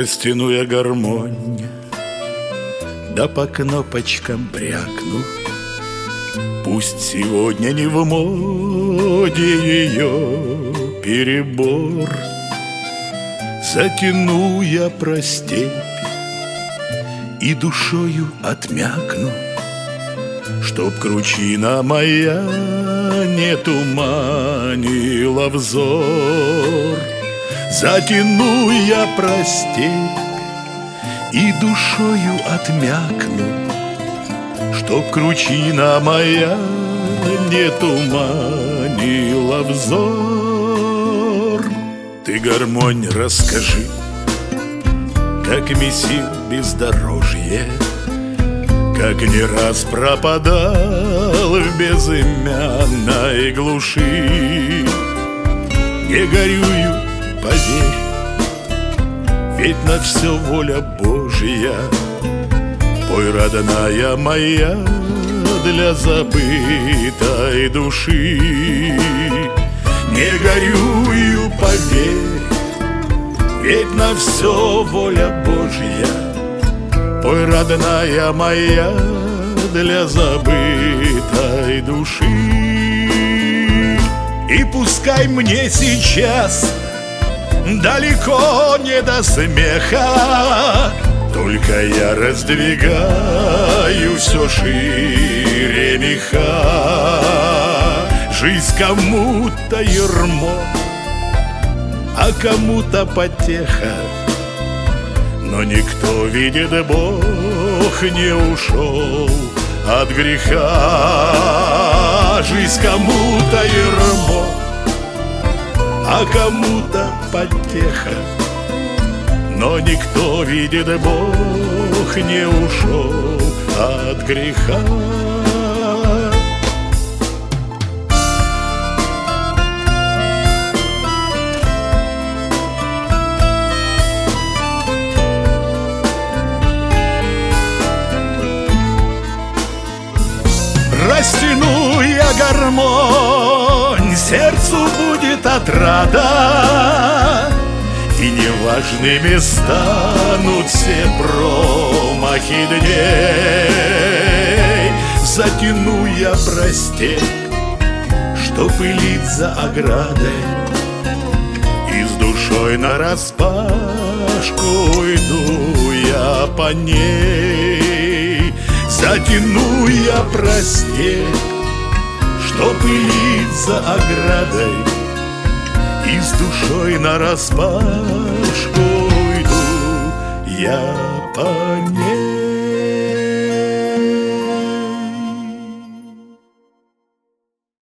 Растяну я гармонь, да по кнопочкам брякну. Пусть сегодня не в моде ее перебор. Затяну я про степь и душою отмякну, чтоб кручина моя не туманила взор. Затяну я про степь и душою отмякну, чтоб кручина моя не туманила взор. Ты, гармонь, расскажи, как месил бездорожье, как не раз пропадал в безымянной глуши. Не горюю, поверь, ведь на все воля Божья. Пой, родная моя, для забытой души. Не горюю, поверь, ведь на все воля Божья. Пой, родная моя, для забытой души. И пускай мне сейчас далеко не до смеха, только я раздвигаю все шире меха. Жизнь кому-то ярмо, а кому-то потеха, но никто, видит Бог, не ушел от греха. Жизнь кому-то ярмо, а кому-то потеха, но никто, видит Бог, не ушел от греха. Растяну я гармонь, сердцу будет отрада, и неважными станут все промахи дней. Затяну я про степь, что пылит за оградой, и с душой нараспашку иду я по ней. Затяну я про степь, что пылит за оградой, и с душой нараспашку иду я по ней.